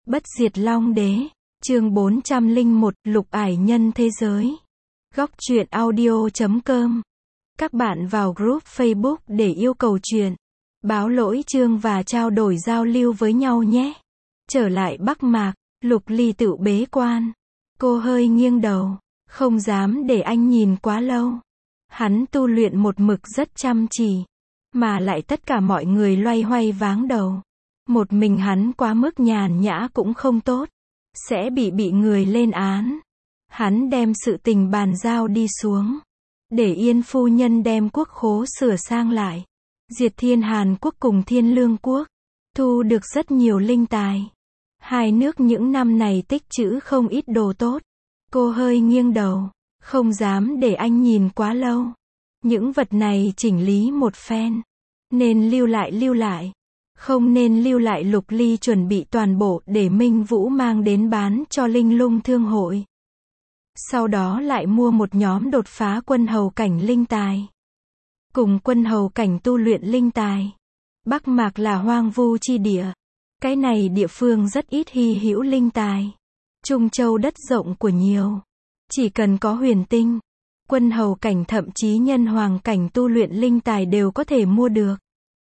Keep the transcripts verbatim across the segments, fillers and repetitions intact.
Bất diệt Long Đế, chương bốn trăm lẻ một, Lục Ải Nhân Thế Giới. Góc truyện audio chấm com. Các bạn vào group Facebook để yêu cầu truyện, báo lỗi chương và trao đổi giao lưu với nhau nhé. Trở lại Bắc Mạc, Lục Ly tự bế quan. Cô hơi nghiêng đầu, không dám để anh nhìn quá lâu. Hắn tu luyện một mực rất chăm chỉ, mà lại tất cả mọi người loay hoay váng đầu. Một mình hắn quá mức nhàn nhã cũng không tốt, sẽ bị bị người lên án. Hắn đem sự tình bàn giao đi xuống, để Yên phu nhân đem quốc khố sửa sang lại. Diệt Thiên Hàn quốc cùng Thiên Lương quốc, thu được rất nhiều linh tài. Hai nước những năm này tích trữ không ít đồ tốt. Cô hơi nghiêng đầu, không dám để anh nhìn quá lâu. Những vật này chỉnh lý một phen, nên lưu lại lưu lại. Không nên lưu lại. Lục Ly chuẩn bị toàn bộ để Minh Vũ mang đến bán cho Linh Lung Thương hội. Sau đó lại mua một nhóm đột phá quân hầu cảnh linh tài, cùng quân hầu cảnh tu luyện linh tài. Bắc Mạc là hoang vu chi địa. Cái này địa phương rất ít hy hữu linh tài. Trung Châu đất rộng của nhiều. Chỉ cần có huyền tinh, quân hầu cảnh thậm chí nhân hoàng cảnh tu luyện linh tài đều có thể mua được.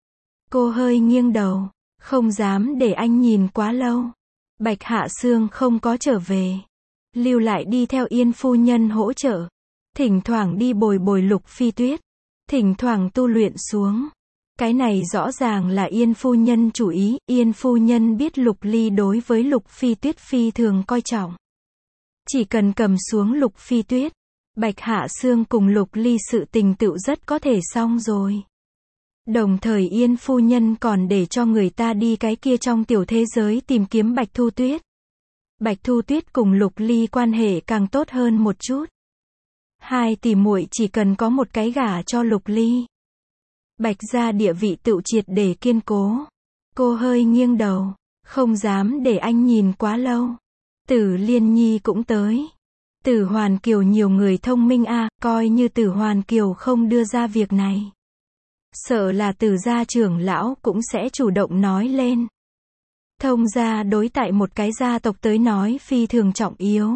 Cô hơi nghiêng đầu, không dám để anh nhìn quá lâu. Bạch Hạ Sương không có trở về, lưu lại đi theo Yên phu nhân hỗ trợ. Thỉnh thoảng đi bồi bồi Lục Phi Tuyết, thỉnh thoảng tu luyện xuống. Cái này rõ ràng là Yên phu nhân chủ ý. Yên phu nhân biết Lục Ly đối với Lục Phi Tuyết phi thường coi trọng. Chỉ cần cầm xuống Lục Phi Tuyết, Bạch Hạ Sương cùng Lục Ly sự tình tựu rất có thể xong rồi. Đồng thời Yên phu nhân còn để cho người ta đi cái kia trong tiểu thế giới tìm kiếm Bạch Thu Tuyết. Bạch Thu Tuyết cùng Lục Ly quan hệ càng tốt hơn một chút. Hai tỷ muội chỉ cần có một cái gả cho Lục Ly, Bạch gia địa vị tựu triệt để kiên cố. Cô hơi nghiêng đầu, không dám để anh nhìn quá lâu. Tử Liên Nhi cũng tới. Tử Hoàn Kiều nhiều người thông minh a, à, coi như Tử Hoàn Kiều không đưa ra việc này, sợ là Tử gia trưởng lão cũng sẽ chủ động nói lên. Thông gia đối tại một cái gia tộc tới nói phi thường trọng yếu.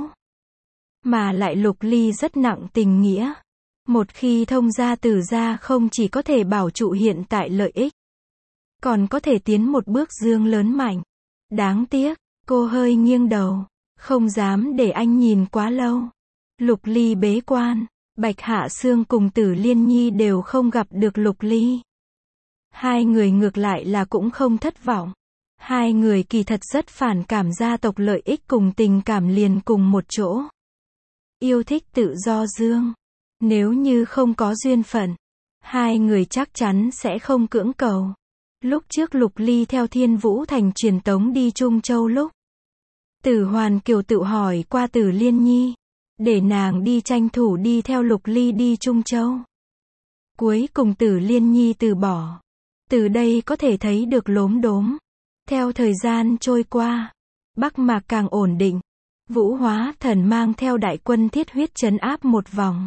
Mà lại Lục Ly rất nặng tình nghĩa. Một khi thông gia Tử gia không chỉ có thể bảo trụ hiện tại lợi ích, còn có thể tiến một bước dương lớn mạnh. Đáng tiếc, cô hơi nghiêng đầu, không dám để anh nhìn quá lâu. Lục Ly bế quan, Bạch Hạ Sương cùng Tử Liên Nhi đều không gặp được Lục Ly. Hai người ngược lại là cũng không thất vọng. Hai người kỳ thật rất phản cảm gia tộc lợi ích cùng tình cảm liền cùng một chỗ. Yêu thích tự do dương. Nếu như không có duyên phận, hai người chắc chắn sẽ không cưỡng cầu. Lúc trước Lục Ly theo Thiên Vũ Thành truyền tống đi Trung Châu lúc, Tử Hoàn Kiều tự hỏi qua Tử Liên Nhi, để nàng đi tranh thủ đi theo Lục Ly đi Trung Châu. Cuối cùng Tử Liên Nhi từ bỏ. Từ đây có thể thấy được lốm đốm. Theo thời gian trôi qua, Bắc Mạc càng ổn định. Vũ Hóa Thần mang theo đại quân thiết huyết trấn áp một vòng,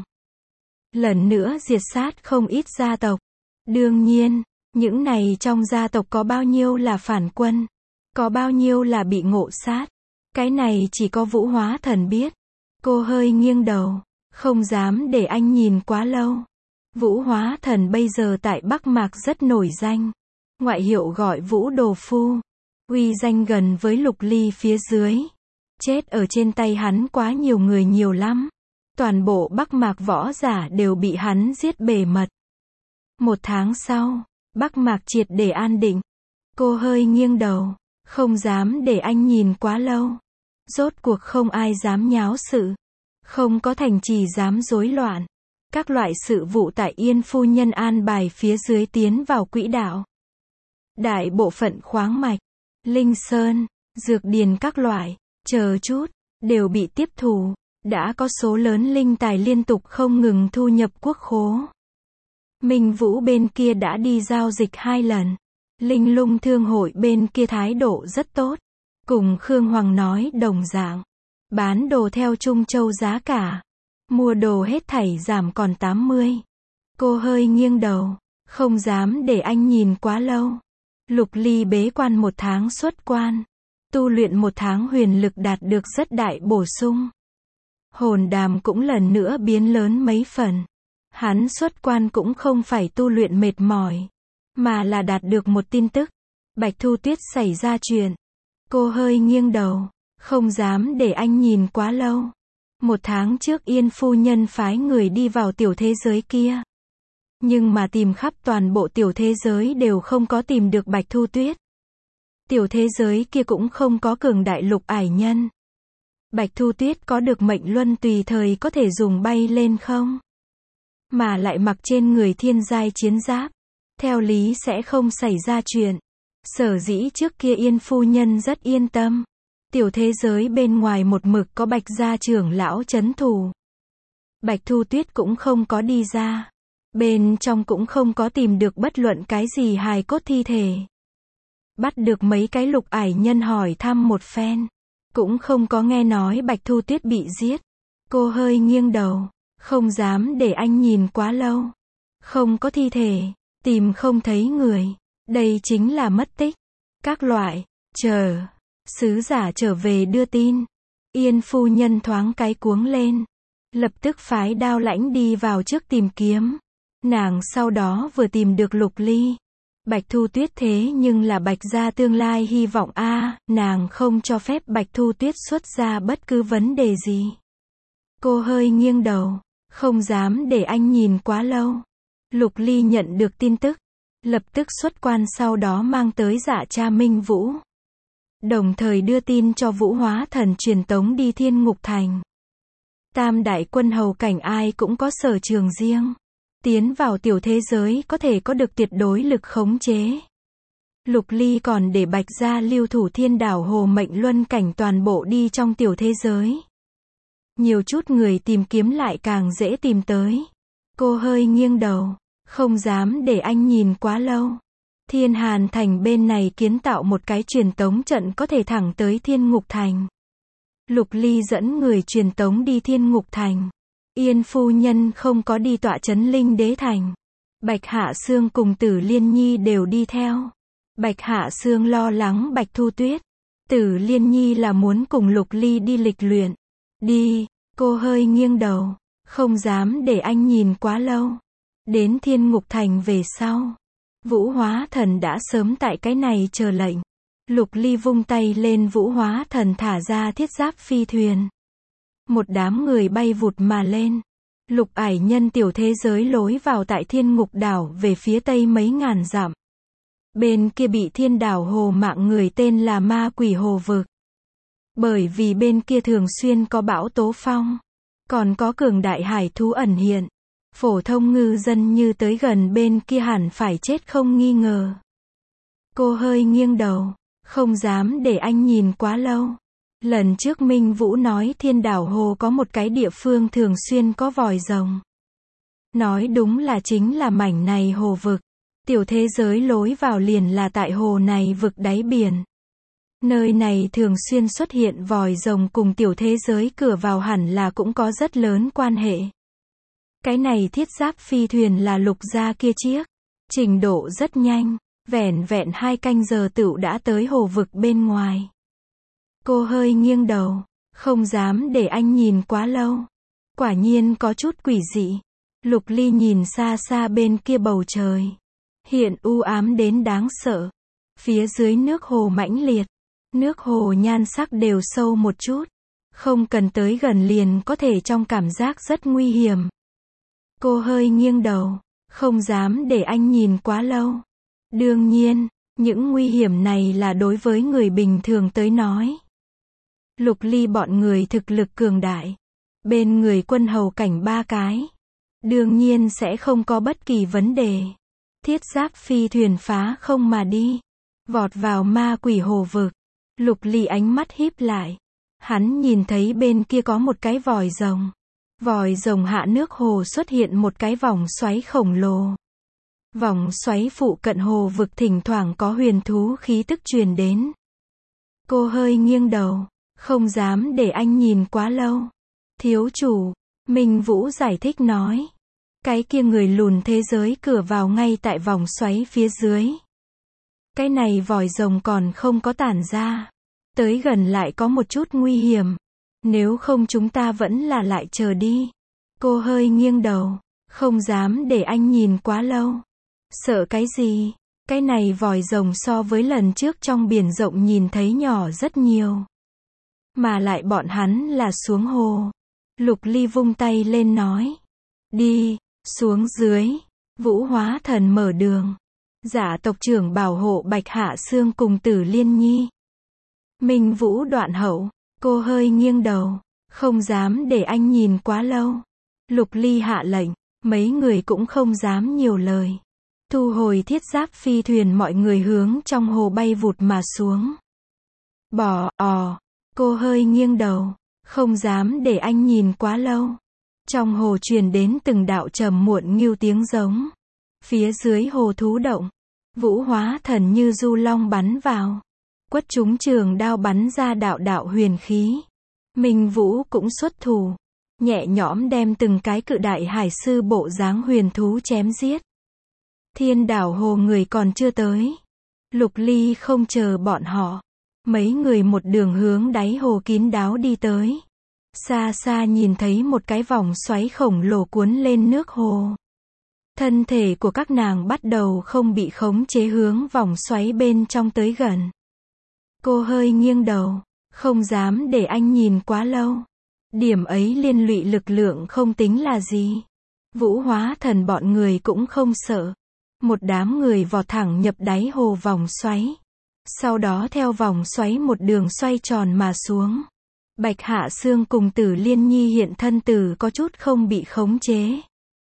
lần nữa diệt sát không ít gia tộc. Đương nhiên, những này trong gia tộc có bao nhiêu là phản quân, có bao nhiêu là bị ngộ sát, cái này chỉ có Vũ Hóa Thần biết. Cô hơi nghiêng đầu, không dám để anh nhìn quá lâu. Vũ Hóa Thần bây giờ tại Bắc Mạc rất nổi danh, ngoại hiệu gọi Vũ Đồ Phu, uy danh gần với Lục Ly phía dưới. Chết ở trên tay hắn quá nhiều người nhiều lắm. Toàn bộ Bắc Mạc võ giả đều bị hắn giết bề mật. Một tháng sau, Bắc Mạc triệt để an định. Cô hơi nghiêng đầu, không dám để anh nhìn quá lâu. Rốt cuộc không ai dám nháo sự, không có thành trì dám rối loạn. Các loại sự vụ tại Yên phu nhân an bài phía dưới tiến vào quỹ đạo. Đại bộ phận khoáng mạch, linh sơn, dược điền các loại, chờ chút, đều bị tiếp thụ. Đã có số lớn linh tài liên tục không ngừng thu nhập quốc khố. Minh Vũ bên kia đã đi giao dịch hai lần. Linh Lung Thương hội bên kia thái độ rất tốt. Cùng Khương Hoàng nói đồng dạng. Bán đồ theo Trung Châu giá cả. Mua đồ hết thảy giảm còn tám mươi. Cô hơi nghiêng đầu, không dám để anh nhìn quá lâu. Lục Ly bế quan một tháng xuất quan. tu luyện một tháng huyền lực đạt được rất đại bổ sung. Hồn đàm cũng lần nữa biến lớn mấy phần. Hắn xuất quan cũng không phải tu luyện mệt mỏi, mà là đạt được một tin tức. Bạch Thu Tuyết xảy ra chuyện. Cô hơi nghiêng đầu, không dám để anh nhìn quá lâu. Một tháng trước Yên phu nhân phái người đi vào tiểu thế giới kia. Nhưng mà tìm khắp toàn bộ tiểu thế giới đều không có tìm được Bạch Thu Tuyết. Tiểu thế giới kia cũng không có cường đại lục ải nhân. Bạch Thu Tuyết có được mệnh luân tùy thời có thể dùng bay lên không? Mà lại mặc trên người thiên giai chiến giáp. Theo lý sẽ không xảy ra chuyện. Sở dĩ trước kia Yên phu nhân rất yên tâm. Tiểu thế giới bên ngoài một mực có Bạch gia trưởng lão trấn thủ. Bạch Thu Tuyết cũng không có đi ra. Bên trong cũng không có tìm được bất luận cái gì hài cốt thi thể. Bắt được mấy cái lục ải nhân hỏi thăm một phen. Cũng không có nghe nói Bạch Thu Tuyết bị giết. Cô hơi nghiêng đầu. Không dám để anh nhìn quá lâu. Không có thi thể. Tìm không thấy người. Đây chính là mất tích. Các loại. Chờ. Sứ giả trở về đưa tin. Yên phu nhân thoáng cái cuống lên. Lập tức phái Đao Lãnh đi vào trước tìm kiếm. Nàng sau đó vừa tìm được Lục Ly. Bạch Thu Tuyết thế nhưng là Bạch gia tương lai hy vọng a, à, nàng không cho phép Bạch Thu Tuyết xuất ra bất cứ vấn đề gì. Cô hơi nghiêng đầu, không dám để anh nhìn quá lâu. Lục Ly nhận được tin tức, lập tức xuất quan sau đó mang tới Dạ Cha Minh Vũ. Đồng thời đưa tin cho Vũ Hóa Thần truyền tống đi Thiên Ngục Thành. Tam đại quân hầu cảnh ai cũng có sở trường riêng. Tiến vào tiểu thế giới có thể có được tuyệt đối lực khống chế. Lục Ly còn để Bạch gia lưu thủ Thiên Đảo Hồ mệnh luân cảnh toàn bộ đi trong tiểu thế giới. Nhiều chút người tìm kiếm lại càng dễ tìm tới. Cô hơi nghiêng đầu, không dám để anh nhìn quá lâu. Thiên Hàn Thành bên này kiến tạo một cái truyền tống trận có thể thẳng tới Thiên Ngục Thành. Lục Ly dẫn người truyền tống đi Thiên Ngục Thành. Yên phu nhân không có đi tọa trấn Linh Đế Thành. Bạch Hạ Sương cùng Tử Liên Nhi đều đi theo. Bạch Hạ Sương lo lắng Bạch Thu Tuyết. Tử Liên Nhi là muốn cùng Lục Ly đi lịch luyện. Đi, cô hơi nghiêng đầu, không dám để anh nhìn quá lâu. Đến Thiên Ngục Thành về sau. Vũ Hóa Thần đã sớm tại cái này chờ lệnh. Lục Ly vung tay lên, Vũ Hóa Thần thả ra thiết giáp phi thuyền. Một đám người bay vụt mà lên. Lục ải nhân tiểu thế giới lối vào tại Thiên Ngục Đảo về phía tây mấy ngàn dặm. Bên kia bị Thiên Đảo Hồ mạng người tên là Ma Quỷ Hồ Vực. Bởi vì bên kia thường xuyên có bão tố phong. Còn có cường đại hải thú ẩn hiện. Phổ thông ngư dân như tới gần bên kia hẳn phải chết không nghi ngờ. Cô hơi nghiêng đầu, không dám để anh nhìn quá lâu. Lần trước Minh Vũ nói Thiên Đảo Hồ có một cái địa phương thường xuyên có vòi rồng. Nói đúng là chính là mảnh này hồ vực. Tiểu thế giới lối vào liền là tại hồ này vực đáy biển. Nơi này thường xuyên xuất hiện vòi rồng cùng tiểu thế giới cửa vào hẳn là cũng có rất lớn quan hệ. Cái này thiết giáp phi thuyền là Lục gia kia chiếc. Trình độ rất nhanh, vẻn vẹn hai canh giờ tựu đã tới hồ vực bên ngoài. Cô hơi nghiêng đầu, không dám để anh nhìn quá lâu. Quả nhiên có chút quỷ dị. Lục Ly nhìn xa xa bên kia bầu trời. Hiện u ám đến đáng sợ. Phía dưới nước hồ mãnh liệt. Nước hồ nhan sắc đều sâu một chút. Không cần tới gần liền có thể trong cảm giác rất nguy hiểm. Cô hơi nghiêng đầu, không dám để anh nhìn quá lâu. Đương nhiên, những nguy hiểm này là đối với người bình thường tới nói. Lục Ly bọn người thực lực cường đại. Bên người quân hầu cảnh ba cái. Đương nhiên sẽ không có bất kỳ vấn đề. Thiết giáp phi thuyền phá không mà đi. Vọt vào Ma Quỷ Hồ vực. Lục Ly ánh mắt híp lại. Hắn nhìn thấy bên kia có một cái vòi rồng. Vòi rồng hạ nước hồ xuất hiện một cái vòng xoáy khổng lồ. Vòng xoáy phụ cận hồ vực thỉnh thoảng có huyền thú khí tức truyền đến. Cô hơi nghiêng đầu, không dám để anh nhìn quá lâu. Thiếu chủ, Minh Vũ giải thích nói. Cái kia người lùn thế giới cửa vào ngay tại vòng xoáy phía dưới. Cái này vòi rồng còn không có tản ra. Tới gần lại có một chút nguy hiểm. Nếu không chúng ta vẫn là lại chờ đi. Cô hơi nghiêng đầu. Không dám để anh nhìn quá lâu. Sợ cái gì? Cái này vòi rồng so với lần trước trong biển rộng nhìn thấy nhỏ rất nhiều. Mà lại bọn hắn là xuống hồ. Lục Ly vung tay lên nói. Đi, xuống dưới. Vũ Hóa Thần mở đường. Giả tộc trưởng bảo hộ Bạch Hạ Xương cùng Tử Liên Nhi. Minh Vũ đoạn hậu. Cô hơi nghiêng đầu. Không dám để anh nhìn quá lâu. Lục Ly hạ lệnh. Mấy người cũng không dám nhiều lời. Thu hồi thiết giáp phi thuyền, mọi người hướng trong hồ bay vụt mà xuống. Bò, ò. Cô hơi nghiêng đầu. Không dám để anh nhìn quá lâu. Trong hồ truyền đến từng đạo trầm muộn nghêu tiếng giống. Phía dưới hồ thú động. Vũ Hóa Thần như du long bắn vào. Quất trúng trường đao bắn ra đạo đạo huyền khí. Minh Vũ cũng xuất thủ. Nhẹ nhõm đem từng cái cự đại hải sư bộ dáng huyền thú chém giết. Thiên đảo hồ người còn chưa tới. Lục Ly không chờ bọn họ. Mấy người một đường hướng đáy hồ kín đáo đi tới. Xa xa nhìn thấy một cái vòng xoáy khổng lồ cuốn lên nước hồ. Thân thể của các nàng bắt đầu không bị khống chế hướng vòng xoáy bên trong tới gần. Cô hơi nghiêng đầu. Không dám để anh nhìn quá lâu. Điểm ấy liên lụy lực lượng không tính là gì. Vũ Hóa Thần bọn người cũng không sợ. Một đám người vọt thẳng nhập đáy hồ vòng xoáy. Sau đó theo vòng xoáy một đường xoay tròn mà xuống. Bạch Hạ Xương cùng Tử Liên Nhi hiện thân tử có chút không bị khống chế.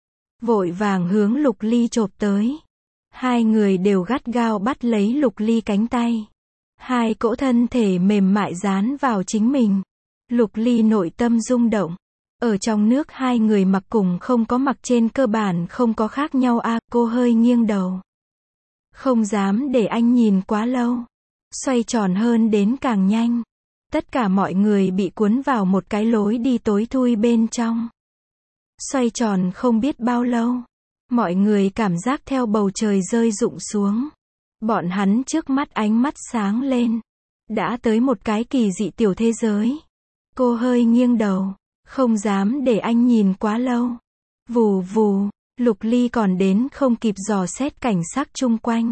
Vội vàng hướng Lục Ly chộp tới. Hai người đều gắt gao bắt lấy Lục Ly cánh tay. Hai cỗ thân thể mềm mại dán vào chính mình. Lục Ly nội tâm rung động. Ở trong nước hai người mặc cùng không có mặc trên cơ bản không có khác nhau a. À, cô hơi nghiêng đầu. Không dám để anh nhìn quá lâu. Xoay tròn hơn đến càng nhanh. Tất cả mọi người bị cuốn vào một cái lối đi tối thui bên trong. Xoay tròn không biết bao lâu. Mọi người cảm giác theo bầu trời rơi rụng xuống. Bọn hắn trước mắt ánh mắt sáng lên. Đã tới một cái kỳ dị tiểu thế giới. Cô hơi nghiêng đầu. Không dám để anh nhìn quá lâu. Vù vù. Lục Ly còn đến không kịp dò xét cảnh sắc chung quanh.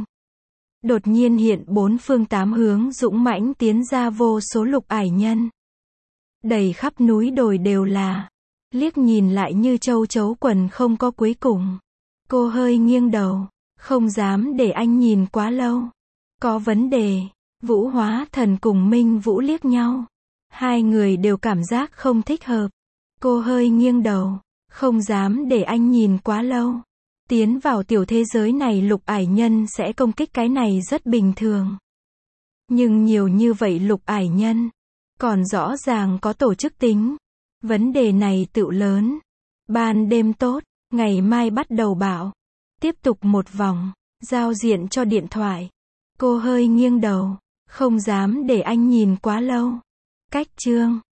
Đột nhiên hiện bốn phương tám hướng dũng mãnh tiến ra vô số lục ải nhân. Đầy khắp núi đồi đều là. Liếc nhìn lại như châu chấu quần không có cuối cùng. Cô hơi nghiêng đầu. Không dám để anh nhìn quá lâu. Có vấn đề. Vũ Hóa Thần cùng Minh Vũ liếc nhau. Hai người đều cảm giác không thích hợp. Cô hơi nghiêng đầu. Không dám để anh nhìn quá lâu. Tiến vào tiểu thế giới này lục ải nhân sẽ công kích cái này rất bình thường. Nhưng nhiều như vậy lục ải nhân. Còn rõ ràng có tổ chức tính. Vấn đề này tựu lớn. Ban đêm tốt. Ngày mai bắt đầu bảo. Tiếp tục một vòng. Giao diện cho điện thoại. Cô hơi nghiêng đầu. Không dám để anh nhìn quá lâu. Cách chương.